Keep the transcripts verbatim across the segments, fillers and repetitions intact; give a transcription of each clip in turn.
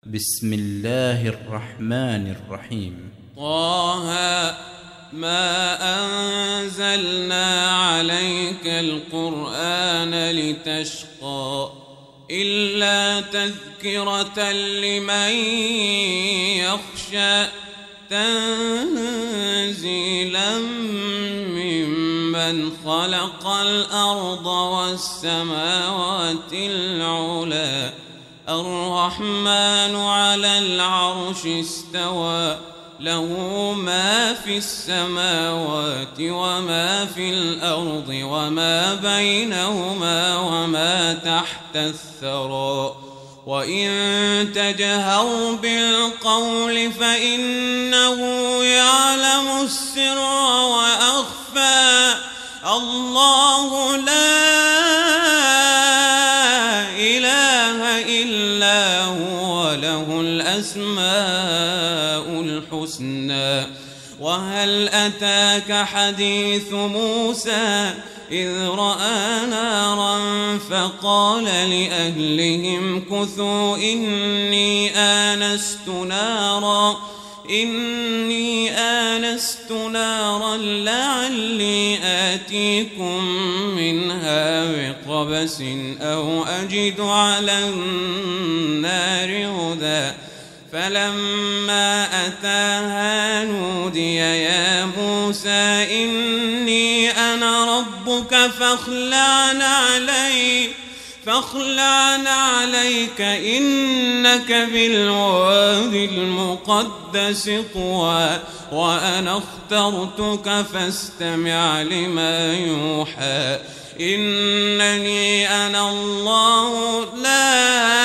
بسم الله الرحمن الرحيم. طه ما أنزلنا عليك القرآن لتشقى إلا تذكرة لمن يخشى تنزيلا ممن خلق الأرض والسماوات العلى الرحمن على العرش استوى له ما في السماوات وما في الأرض وما بينهما وما تحت الثرى وإن تجهر بالقول فإنه يعلم السر وأخفى الله لا إله إلا هو له الأسماء الحسنى. وهل أتاك حديث موسى إذ رأى نارا فقال لأهلهم كثوا إني آنست نارا إني آنست نارا لعلي آتيكم منها بقبس أو أجد على النار هدى. فلما أتاها نودي يا موسى إني أنا ربك فاخلع عليك فاخلع عليك إنك بالوادي المقدس طوى وأنا اخترتك فاستمع لما يوحى إنني أنا الله لا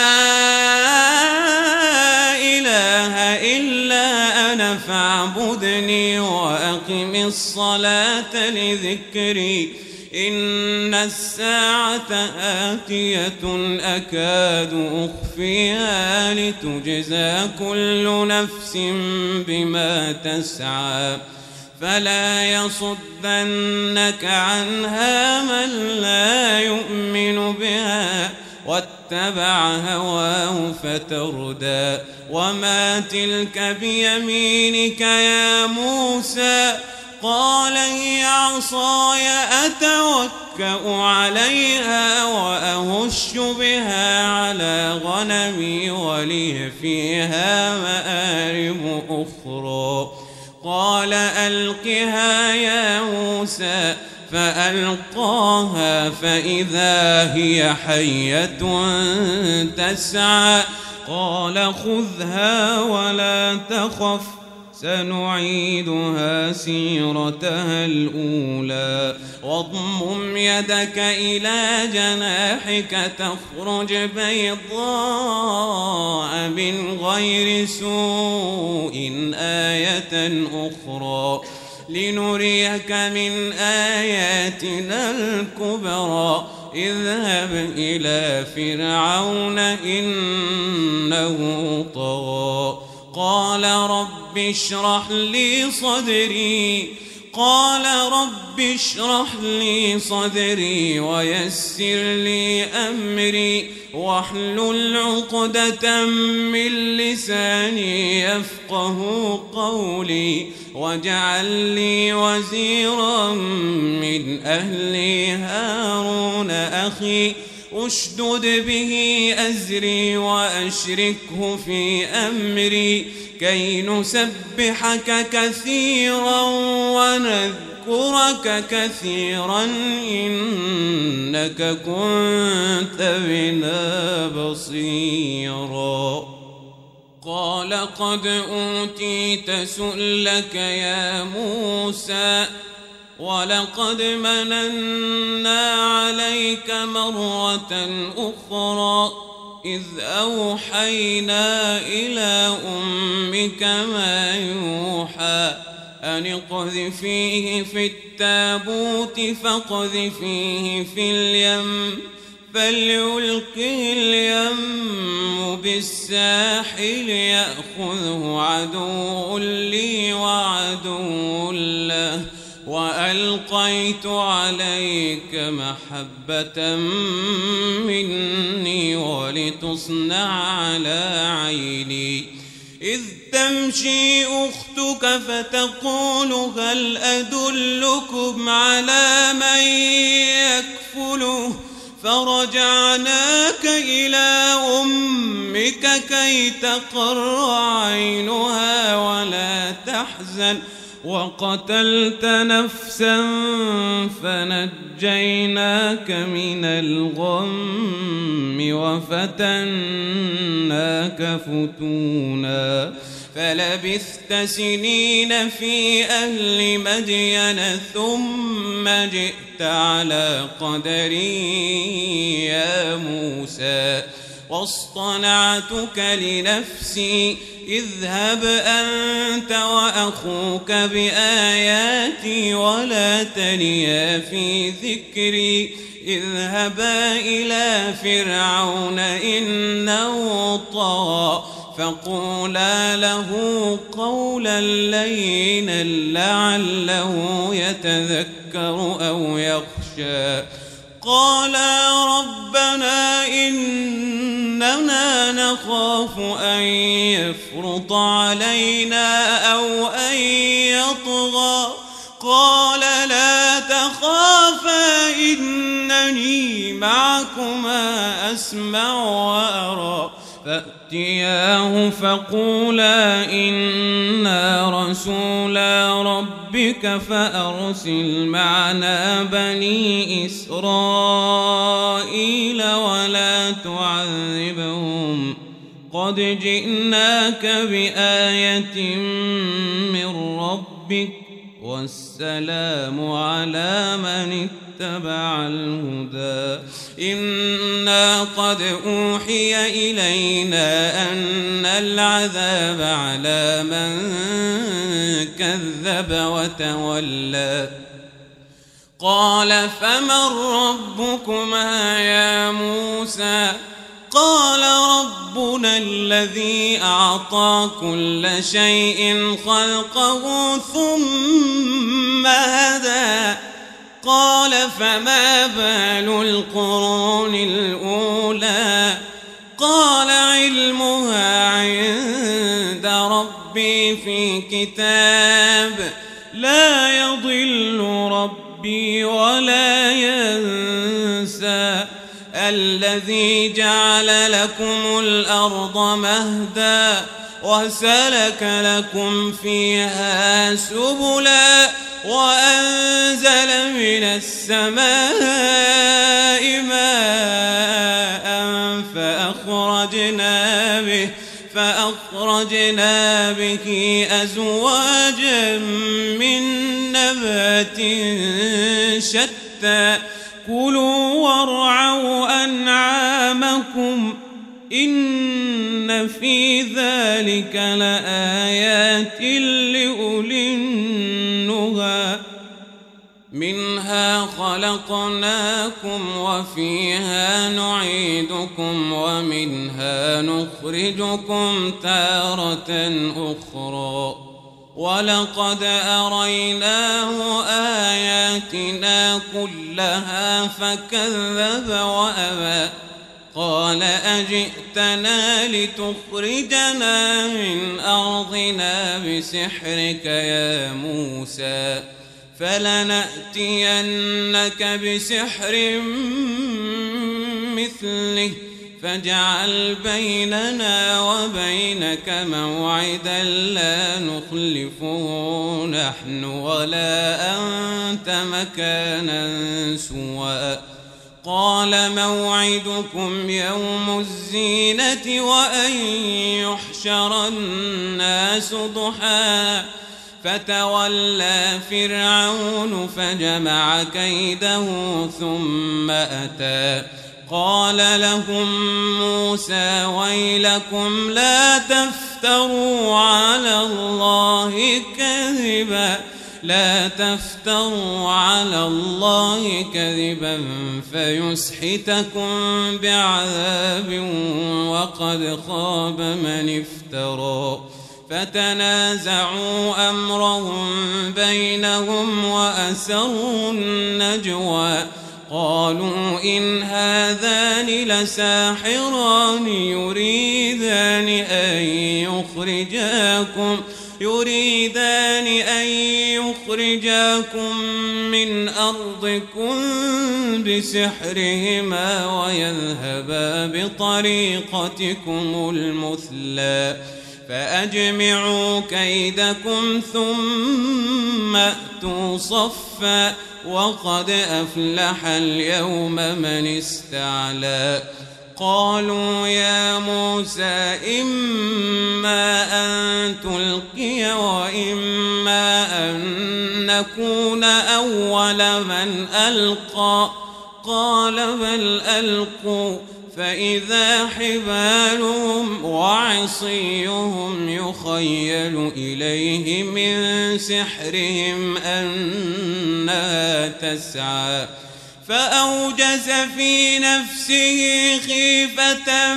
إله إلا أنا فاعبدني وأقم الصلاة لذكري إن الساعة آتية أكاد أخفيها لتجزى كل نفس بما تسعى فلا يصدنك عنها من لا يؤمن بها واتبع هواه فتردى. وما تلك بيمينك يا موسى قال هي عصاي أتوكأ عليها وأهش بها على غنمي ولي فيها مآرب أخرى. قال ألقها يا موسى فألقاها فإذا هي حية تسعى قال خذها ولا تخف سنعيدها سيرتها الأولى واضمم يدك إلى جناحك تخرج بيضاء من غير سوء آية أخرى لنريك من آياتنا الكبرى اذهب إلى فرعون إنه طغى. قال رب اشرح لي صدري قال رب اشرح لي صدري ويسر لي أمري واحلل عقدة من لساني يفقه قولي واجعل لي وزيرا من أهلي هارون أخي أشدد به أزري وأشركه في أمري كي نسبحك كثيرا ونذكرك كثيرا إنك كنت بنا بصيرا. قال قد أوتيت سؤلك يا موسى ولقد مننا عليك مرة أخرى إذ أوحينا إلى أمك ما يوحى أن اقذفيه في التابوت فاقذفيه في اليم فليلقه اليم بالساحل يأخذه عدو لي وعدو له وألقيت عليك محبة مني ولتصنع على عيني إذ تمشي أختك فتقول هل أدلكم على من يكفله فرجعناك إلى أمك كي تقر عينها ولا تحزن وقتلت نفسا فنجيناك من الغم وفتناك فتونا فلبثت سنين في أهل مدين ثم جئت على قدري يا موسى واصطنعتك لنفسي اذهب أنت وأخوك بآياتي ولا تنيا في ذكري اذهبا إلى فرعون إنه طغى فقولا له قولا لينا لعله يتذكر أو يخشى قالا ربنا إننا نخاف أن يفرط علينا أو أن يطغى قال لا تخافا إنني معكما أسمع وأرى فأتياه فقولا إنا رسولا ربك فأرسل معنا بني إسرائيل ولا تعذبهم قد جئناك بآية من ربك والسلام على من اتبع الهدى إنا قد أوحي إلينا أن العذاب على من كذب وتولى قال فمن ربكما يا موسى قال ربنا الذي أعطى كل شيء خلقه ثم هدى قال فما بال القرون الأولى قال علمها عند ربي في كتاب لا يضل ربي ولا ينسى الذي جعل لكم الأرض مهدا وسلك لكم فيها سبلا وأنزل من السماء ماء فأخرجنا به فأخرجنا به أزواجا من نبات شتى كلوا وارعوا أنعامكم إن في ذلك لآيات لأولي النهى منها خلقناكم وفيها نعيدكم ومنها نخرجكم تارة أخرى ولقد أريناه آياتنا كلها فكذب وأبى قال أجئتنا لتخرجنا من أرضنا بسحرك يا موسى فلنأتينك بسحر مثله فاجعل بيننا وبينك موعدا لا نخلفه نحن ولا أنت مكانا سوى قال موعدكم يوم الزينة وأن يحشر الناس ضحى فتولى فرعون فجمع كيده ثم أتى قال لهم موسى ويلكم لا تفتروا على الله كذبا لا تفتروا على الله كذبا فيسحتكم بعذاب وقد خاب من افترى فتنازعوا أمرهم بينهم وأسروا النجوى قالوا إن هذان لساحران يريدان أن يخرجاكم يريدان أن يخرجاكم من أرضكم بسحرهما ويذهبا بطريقتكم المثلى فأجمعوا كيدكم ثم أتوا صفا وقد أفلح اليوم من استعلى قالوا يا موسى إما أن تلقي وإما أن نكون أول من ألقى قال بل ألقوا فإذا حبالهم وعصيهم يخيل إليه من سحرهم أنها تسعى فأوجس في نفسه خيفة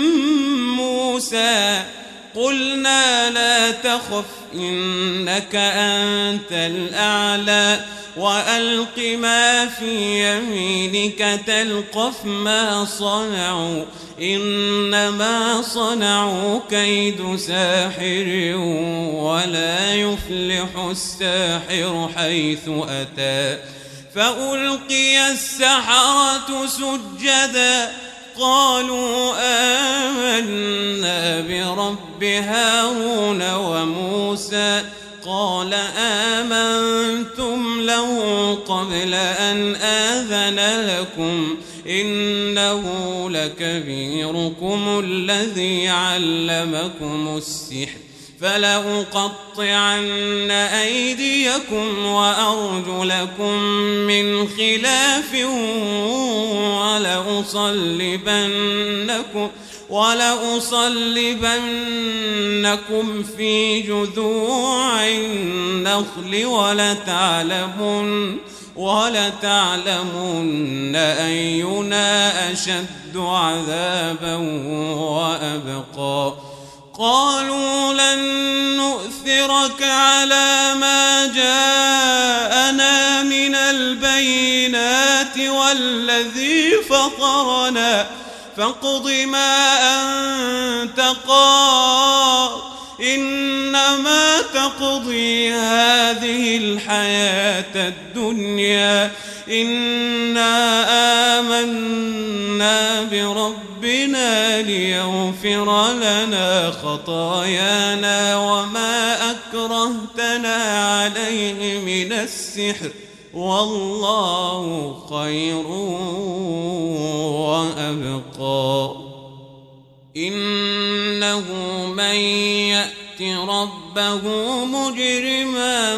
موسى قلنا لا تخف إنك أنت الأعلى وألق ما في يمينك تلقف ما صنعوا إنما صنعوا كيد ساحر ولا يفلح الساحر حيث أتى فألقي السحرة سجدا قالوا آمنا برب هارون وموسى قال آمنتم له قبل أن آذن لكم إنه لكبيركم الذي علمكم السحر فلأقطعن أيديكم وأرجلكم من خلاف ولأصلبنكم ولأصلبنكم في جذوع النخل ولتعلمن ولتعلمن أينا أشد عذابا وأبقى قالوا لن نؤثرك على ما جاءنا من البينات والذي فطرنا فاقض ما أنت قاض إنما تقضي هذه الحياة الدنيا إنا آمنا بربنا ليغفر لنا خطايانا وما أكرهتنا عليه من السحر والله خير وأبقى إنه من يأت ربه مجرما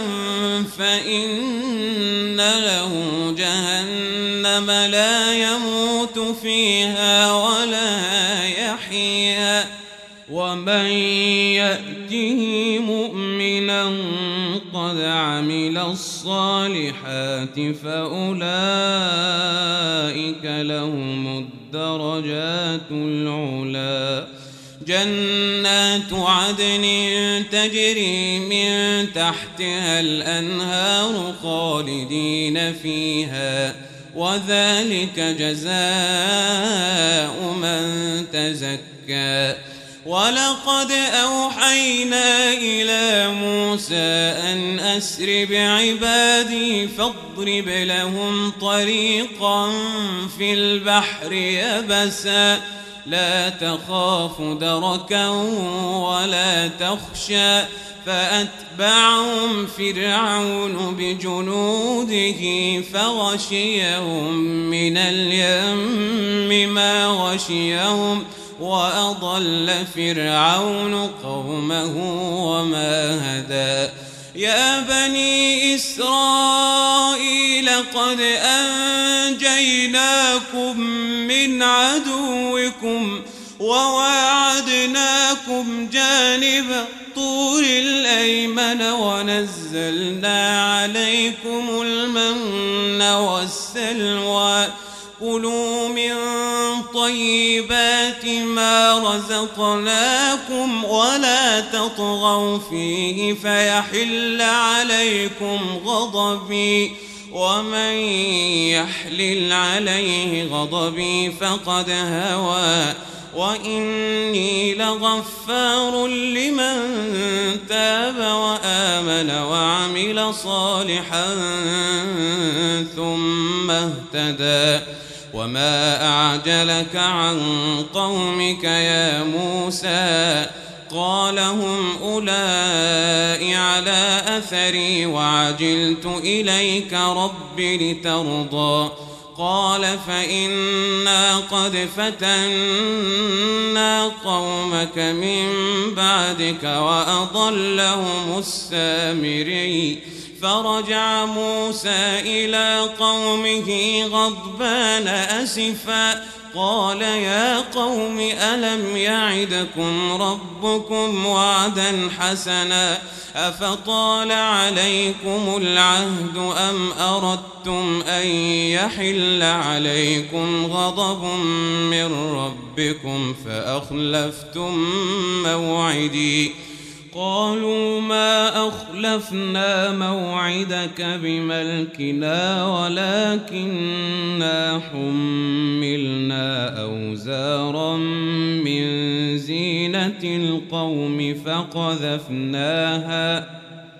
فإن له جهنم لا يموت فيها ولا يحيا ومن يأته مؤمنا قد عمل الصالحات فأولئك لهم الدرجات العلا جنات عدن تجري من تحتها الأنهار خالدين فيها وذلك جزاء من تزكى ولقد أوحينا إلى موسى أن أسر بعبادي فاضرب لهم طريقا في البحر يبسا لا تخاف دركا ولا تخشى فأتبعهم فرعون بجنوده فغشيهم من اليم ما غشيهم وأضل فرعون قومه وما هدى يا بني إسرائيل قد أنجيناكم من عدوكم وواعدناكم جانب الطور الأيمن ونزلنا عليكم المن والسلوى كلوا من طيبات ما رزقناكم ولا تطغوا فيه فيحل عليكم غضبي ومن يحلل عليه غضبي فقد هوى وإني لغفار لمن تاب وآمن وعمل صالحا ثم اهتدى وما أعجلك عن قومك يا موسى قال هم أولئك على أثري وعجلت إليك رب لترضى قال فإنا قد فتنا قومك من بعدك وأضلهم السامري فرجع موسى إلى قومه غضبان أسفا قال يا قوم ألم يعدكم ربكم وعدا حسنا أفطال عليكم العهد أم أردتم أن يحل عليكم غضب من ربكم فأخلفتم موعدي قالوا ما أخلفنا موعدك بملكنا ولكننا حملنا أوزارا من زينة القوم فقذفناها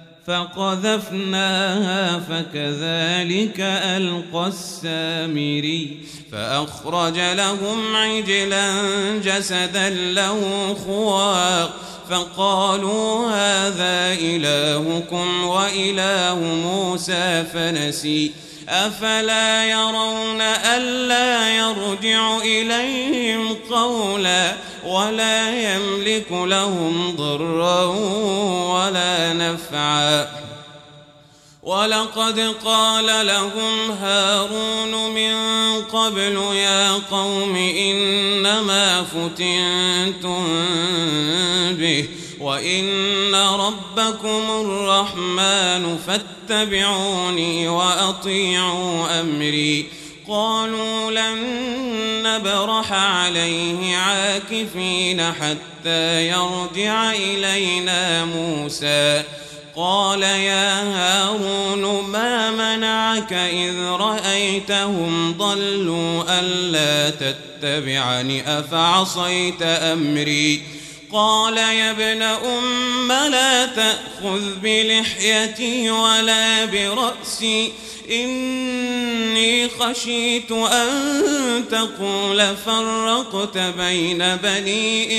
فقذفناها فكذلك ألقى السامري فأخرج لهم عجلا جسدا له خوار فقالوا هذا إلهكم وإله موسى فنسي أفلا يرون ألا يرجع إليهم قولا ولا يملك لهم ضرا ولا نفعا ولقد قال لهم هارون من قبل يا قوم إنما فتنتم به وإن ربكم الرحمن فاتبعوني وأطيعوا أمري قالوا لن نبرح عليه عاكفين حتى يرجع إلينا موسى قال يا هارون ما منعك إذ رأيتهم ضلوا ألا تتبعني أفعصيت أمري قال يا ابن أم لا تأخذ بلحيتي ولا برأسي إني خشيت أن تقول فرقت بين بني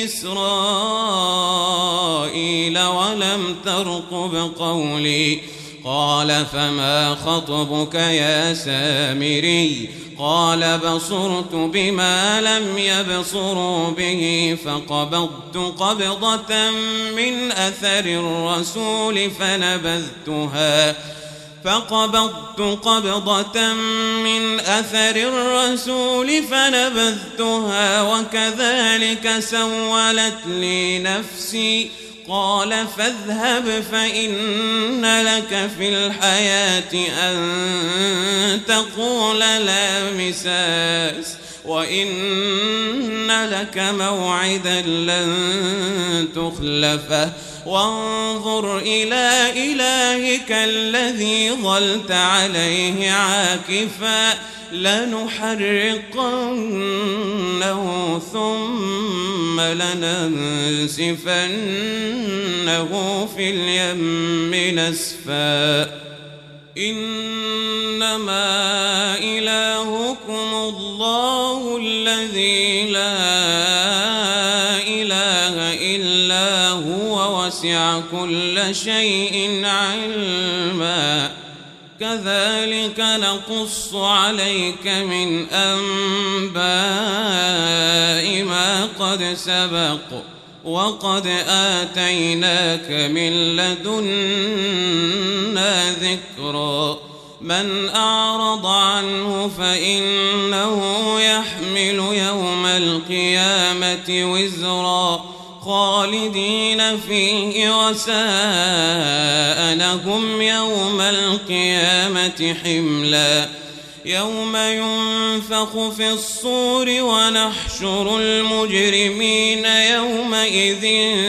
إسرائيل ولم ترقب قولي قال فما خطبك يا سامري قال بصرت بما لم يبصروا به فقبضت قبضة من أثر الرسول فنبذتها فقبضت قبضة من أثر الرسول فنبذتها وكذلك سولت لي نفسي قال فاذهب فإن لك في الحياة أن تقول لا مساس وإن لك موعدا لن تخلفه وانظر إلى إلهك الذي ظلت عليه عاكفا لنحرقنه ثم لننسفنه في اليم نسفا إنما إلهكم الله الذي لا إله إلا هو وسع كل شيء علما كذلك نقص عليك من أنباء ما قد سبق وقد آتيناك من لدنا ذكرا من أعرض عنه فإنه يحمل يوم القيامة وزرا خالدين فيه وساء لهم يوم القيامة حملا يوم ينفخ في الصور ونحشر المجرمين يومئذ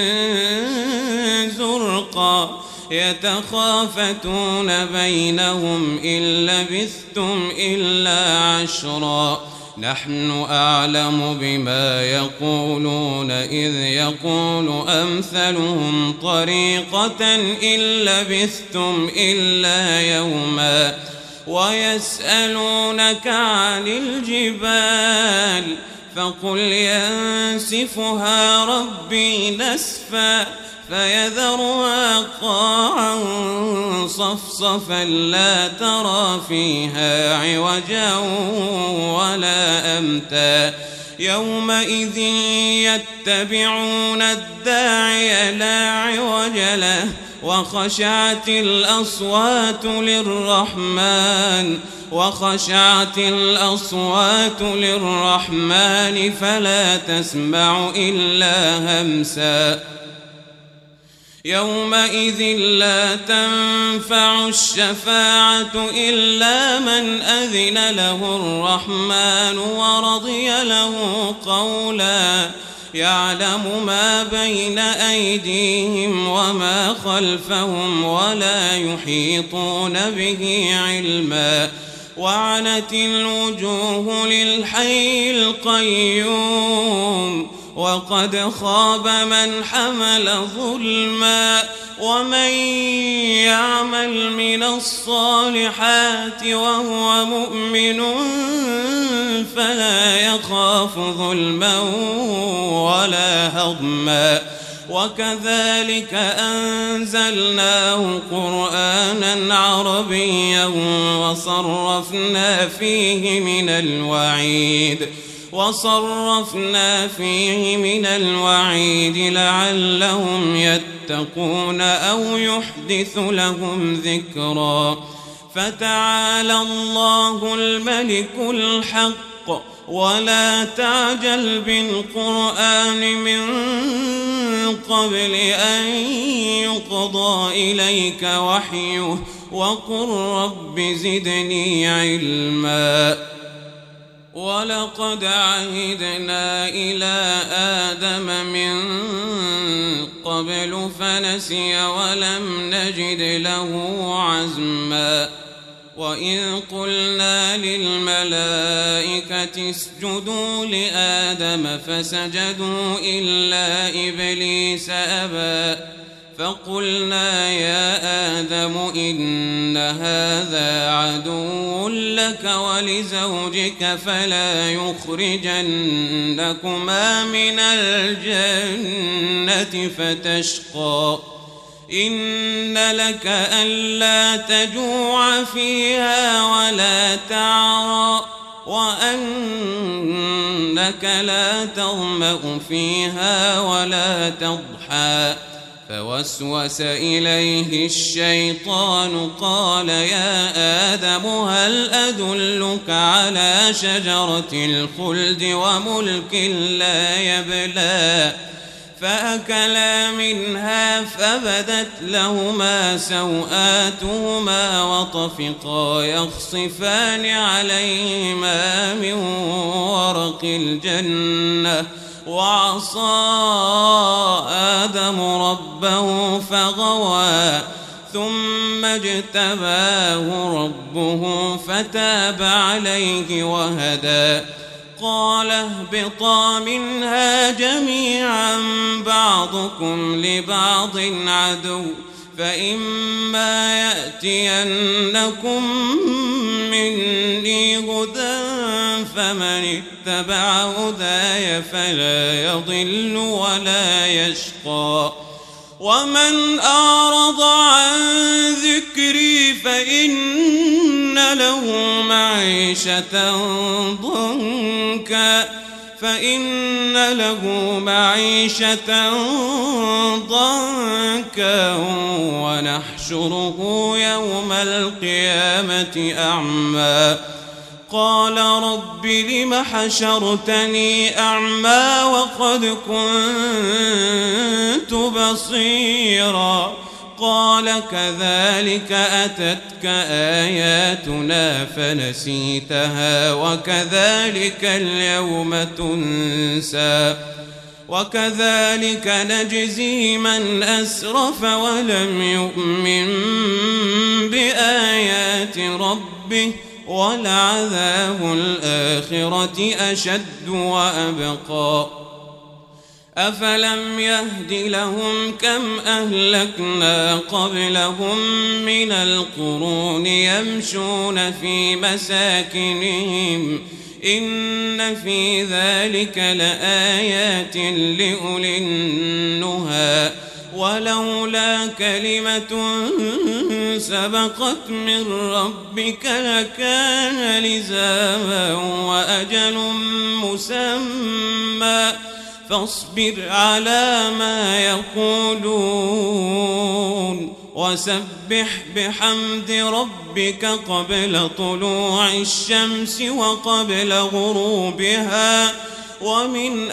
زرقا يتخافتون بينهم إن لبثتم إلا عشرا نحن أعلم بما يقولون إذ يقول أمثلهم طريقة إن لبثتم إلا يوما ويسألونك عن الجبال فقل ينسفها ربي نسفا فيذرها قاعا صفصفا لا ترى فيها عوجا ولا أمتا يومئذ يتبعون الداعي لا عوج له وخشعت الأصوات للرحمن وخشعت الأصوات للرحمن فلا تسمع إلا همسا يومئذ لا تنفع الشفاعة إلا من أذن له الرحمن ورضي له قولا يعلم ما بين أيديهم وما خلفهم ولا يحيطون به علما وعنت الوجوه للحي القيوم وقد خاب من حمل ظلما ومن يعمل من الصالحات وهو مؤمن فلا يخاف ظلما ولا هضما وكذلك أنزلناه قرآنا عربيا وصرفنا فيه من الوعيد وصرفنا فيه من الوعيد لعلهم يتقون أو يحدث لهم ذكرا فتعالى الله الملك الحق ولا تعجل بالقرآن من قبل أن يقضى إليك وحيه وقل رب زدني علما ولقد عهدنا إلى آدم من قبل فنسي ولم نجد له عزما وإذ قلنا للملائكة اسجدوا لآدم فسجدوا إلا إبليس أبى فقلنا يا آدم إن هذا عدو لك ولزوجك فلا يخرجنكما من الجنة فتشقى إن لك ألا تجوع فيها ولا تعرى وأنك لا تظمأ فيها ولا تضحى فوسوس إليه الشيطان قال يا آدم هل أدلك على شجرة الخلد وملك لا يبلى فأكلا منها فبدت لهما سوآتهما وطفقا يخصفان عليهما من ورق الجنة وعصى آدم ربه فغوى ثم اجتباه ربه فتاب عليه وهدى قال اهبطا منها جميعا بعضكم لبعض عدو فإما يأتينكم مني هدى فمن اتبع هداي فلا يضل ولا يشقى ومن أعرض عن ذكري فإن له معيشة ضنكا فإن له معيشة ضنكا ونحشره يوم القيامة أعمى قال رب لم حشرتني أعمى وقد كنت بصيرا قال كذلك أتتك آياتنا فنسيتها وكذلك اليوم تنسى وكذلك نجزي من أسرف ولم يؤمن بآيات ربه ولعذاب الآخرة أشد وأبقى أفلم يهد لهم كم أهلكنا قبلهم من القرون يمشون في مساكنهم إن في ذلك لآيات لأولي النهى ولولا كلمة سبقت من ربك لكان لزاما وأجل مسمى فاصبر على ما يقولون وسبح بحمد ربك قبل طلوع الشمس وقبل غروبها ومن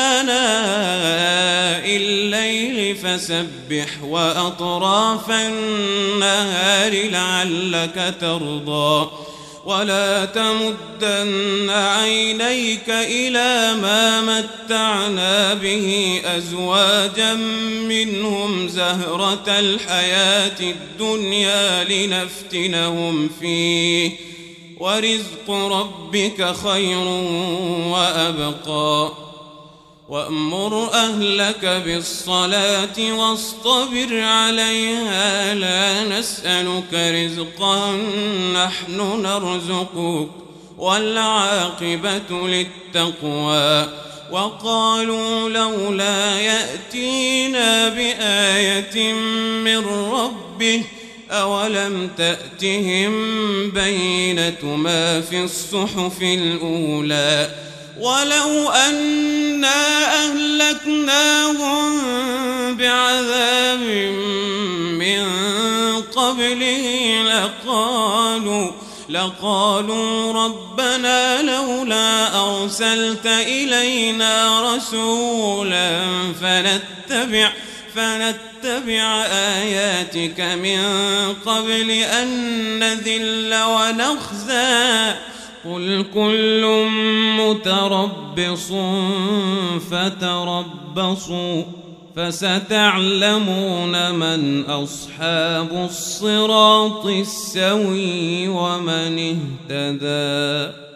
آناء الليل فسبح وأطراف النهار لعلك ترضى ولا تمدن عينيك إلى ما متعنا به أزواجا منهم زهرة الحياة الدنيا لنفتنهم فيه ورزق ربك خير وأبقى وأمر أهلك بالصلاة واصطبر عليها لا نسألك رزقا نحن نرزقك والعاقبة للتقوى وقالوا لولا يأتينا بآية من ربه أولم تأتهم بينة ما في الصحف الأولى ولو أنا أهلكناهم بعذاب من قبله لقالوا لقالوا ربنا لولا أرسلت إلينا رسولا فنتبع فنتبع آياتك من قبل أن نذل ونخزى قل كل متربص فتربصوا فستعلمون من أصحاب الصراط السوي ومن اهتدى.